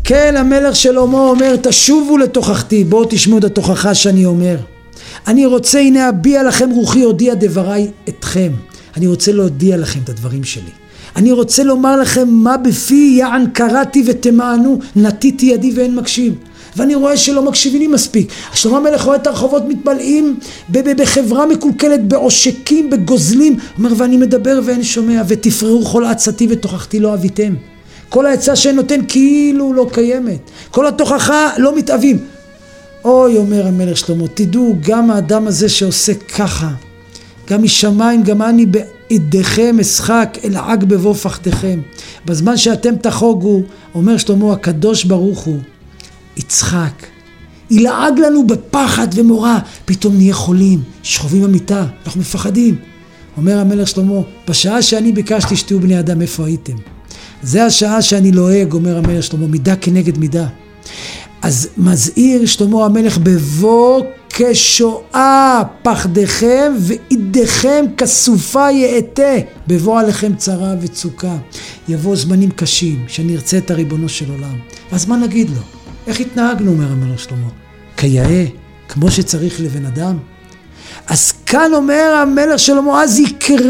כן, המלך שלמה אומר, תשובו לתוכחתי. בואו תשמעו את התוכחה שאני אומר. אני רוצה, הנה אביע לכם רוחי, הודיע דבריי אתכם. אני רוצה להודיע לכם את הדברים שלי. אני רוצה לומר לכם מה בפי, יען קראתי ותמענו, נטיתי ידי ואין מקשיב. ואני רואה שלא מקשיבים לי מספיק. שלמה המלך רואה את הרחובות מתמלאים בחברה מקולקלת, בעושקים, בגוזלים. אומר, ואני מדבר ואין שומע, ותפרעו כל עצתי ותוכחתי לא אביתם. כל העצה שנותן כאילו לא קיימת. כל התוכחה לא מתאבים. אוי, אומר המלך שלמה, תדעו, גם האדם הזה שעושה ככה, גם משמיים, גם אני בעידיכם אשחק, אלעג בבוא פחדכם. בזמן שאתם תחוגו, אומר שלמה, הקדוש ברוך הוא, יצחק, ילעג לנו בפחד ומורא, פתאום נהיה חולים, שוכבים במיטה, אנחנו מפחדים. אומר המלך שלמה, בשעה שאני ביקשתי שתהיו בני אדם, איפה הייתם? זה השעה שאני לועג, אומר המלך שלמה, מידה כנגד מידה. אז מזהיר שלמה המלך, בבוא כשואה פחדכם ואידכם כסופה יאתה, בבוא עליכם צרה וצוקה. יבוא זמנים קשים שנרצה את הריבונו של עולם. אז מה נגיד לו? איך התנהגנו, אומר המלך שלמה? כיאה, כמו שצריך לבן אדם. אז כאן אומר המלך שלמה, אז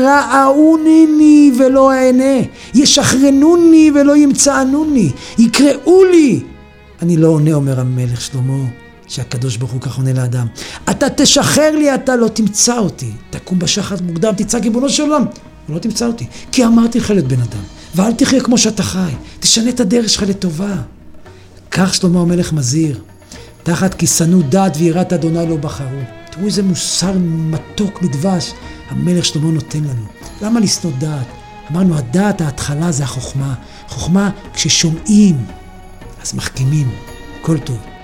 יקראוני ולא אענה, ישחרנוני ולא ימצאנוני, יקראו לי. אני לא עונה, אומר המלך שלמה, שהקדוש ברוך הוא כך עונה לאדם. אתה תשחרר לי, אתה לא תמצא אותי. תקום בשחר מוקדם, תצעק ריבונו של עולם, לא תמצא אותי. כי אמרתי לך להיות בן אדם, ואל תחיה כמו שאתה חי, תשנה את הדרך שלך לטובה. כך שלמה המלך מזהיר, תחת כי שנאו דעת ויראת אדוני לא בחרו. תראו איזה מוסר מתוק מדבש המלך שלמה נותן לנו. למה לשנוא דעת? אמרנו, הדעת, ההתחלה זה החוכמה. חוכמה כששומעים, אז מחכימים. כל טוב.